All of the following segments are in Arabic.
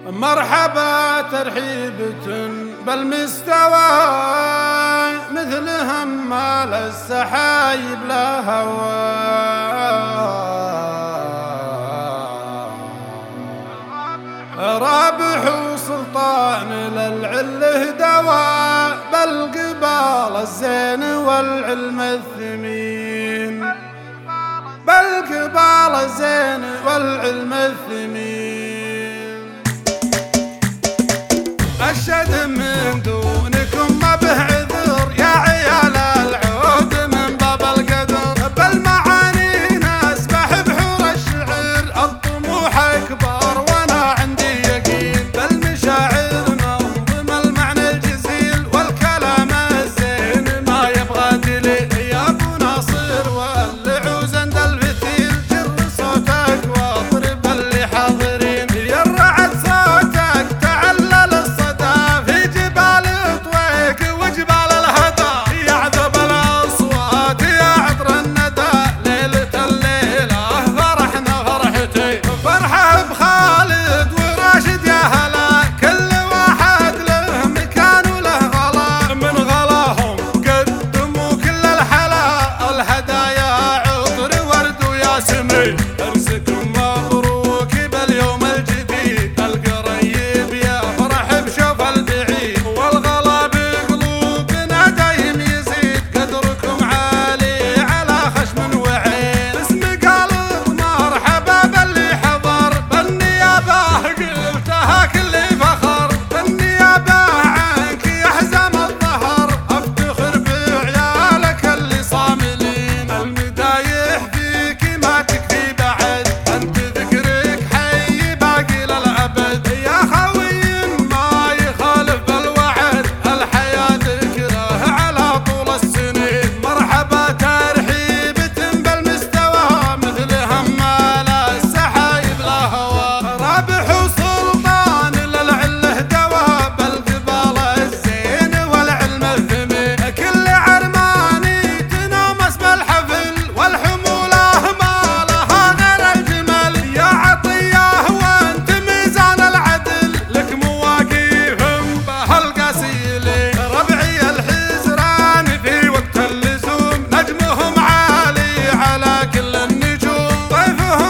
مرحبا ترحيبة بالمستوى مثلهم مال السحايب لا هوى. رابح وسلطان للعله دواء بالقبال الزين والعلم الثمين، بالقبال الزين والعلم الثمين. الشد من دونكم ما به عذر يا عيال العود من باب القدر، بالمعاني نسبح بحور الشعر الطموح اكبر وانا عندي يقين، بالمشاعر ننظم المعنى الجزيل والكلام الزين ما يبغى دليل. يا ابو ناصر والعوز عند الفتيل جر صوتك واضرب اللي حاضرين، يا الرعد صوتك تعلل الصدى في جبال طويق وجبال الهدى، يا عذب الاصوات يا عطر الندى ليلة الليلة فرحنا فرحتي، فرحة بخالد وراشد يا هلا كل واحد له مكان وله غلا، من غلاهم قدموا كل الحلا الهدايا عطر ورد وياسمين. ارزقكم مبروك باليوم الجديد القريب يا فرح بشوف البعيد، والغلا بقلوبنا دايم يزيد قدركم عالي على خشم وعين. اسم قلب مرحبا باللي حضر بالنيابة قلتها كل فخر، بالنيابة عنك يا حزام الظهر افتخر بعيالك اللي صاملين، المدايح فيك ما تكفي بعد انت ذكرك حي باقي للابد، يا خوي ما يخالف بالوعد الحياة ذكره على طول السنين. مرحبا ترحيبة بالمستوى مثلهم مال السحايب لا هوى، رابح وسلطان للعله دواء بالقبال الزين والعلم الثمين، كل عرماني تنامس بالحفل والحموله ما لها غير الجمل، يا عطيه وانت ميزان العدل لك مواقيفهم بهالقاسيلين، ربعي الحزران في وقت اللزوم نجمهم عالي على كل النجوم، ضيفهم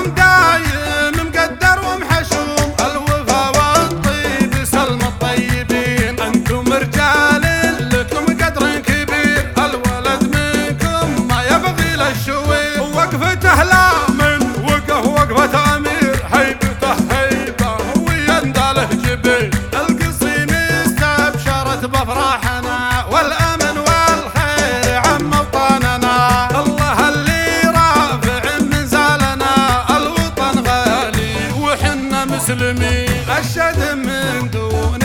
دايم مقدر ومحشوم الوفا والطيب سلم الطيبين، انتم رجال لكم قدر كبير الولد منكم ما يبغي للشوير، وقفته لا من وقف وقفة امير هيبته هيبه وينداله جبين، القصيم استبشرت بافراحنا والامن والخير عم اوطاننا، الله اللي رافع من زالنا الوطن غالي وحنا مسلمين. الشد من دون